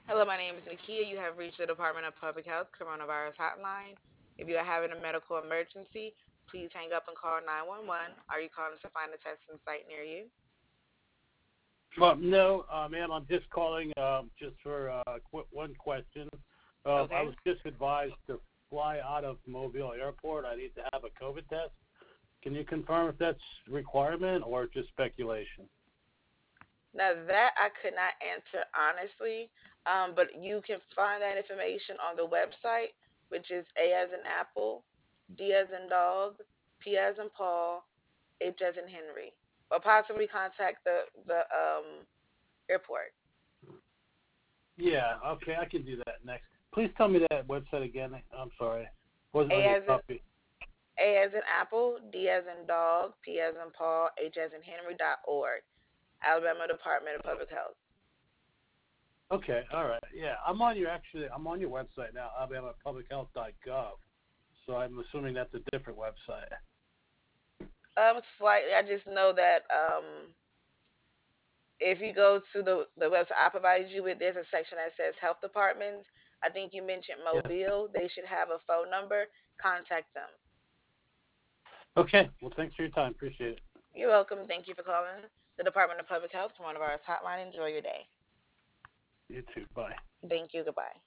Hello, my name is Nakia. You have reached the Department of Public Health Coronavirus Hotline. If you are having a medical emergency, please hang up and call 911. Are you calling to find a testing site near you? Well, no, ma'am, I'm just calling just for one question. I Okay. was just advised to fly out of Mobile Airport. I need to have a COVID test. Can you confirm if that's requirement or just speculation? Now that I could not answer honestly, but you can find that information on the website, which is A as in Apple, D as in dog, P as in Paul, H as in Henry, or possibly contact the airport. Yeah, okay, I can do that next. Please tell me that website again. I'm sorry. Wasn't A on your as in copy. A as in Apple, D as in dog, P as in Paul, H as in Henry.org, Alabama Department of Public Health. Okay, all right. Yeah, I'm on your website now, alabamapublichealth.gov. So I'm assuming that's a different website. Slightly. I just know that if you go to the website I provided you with, there's a section that says health departments. I think you mentioned Yes. Mobile. They should have a phone number. Contact them. Okay. Well, thanks for your time. Appreciate it. You're welcome. Thank you for calling the Department of Public Health, coronavirus hotline. Enjoy your day. You too. Bye. Thank you. Goodbye.